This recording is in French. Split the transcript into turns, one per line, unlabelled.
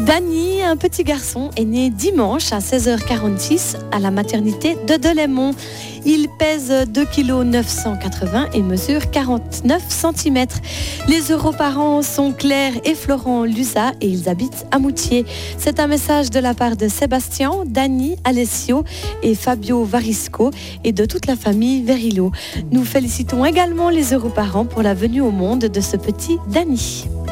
Dany, un petit garçon, est né dimanche à 16h46 à la maternité de Delémont. Il pèse 2,980 kg et mesure 49 cm. Les heureux-parents sont Claire et Florent Lusa et ils habitent à Moutier. C'est un message de la part de Sébastien, Dany, Alessio et Fabio Varisco et de toute la famille Verilo. Nous félicitons également les heureux-parents pour la venue au monde de ce petit Dany.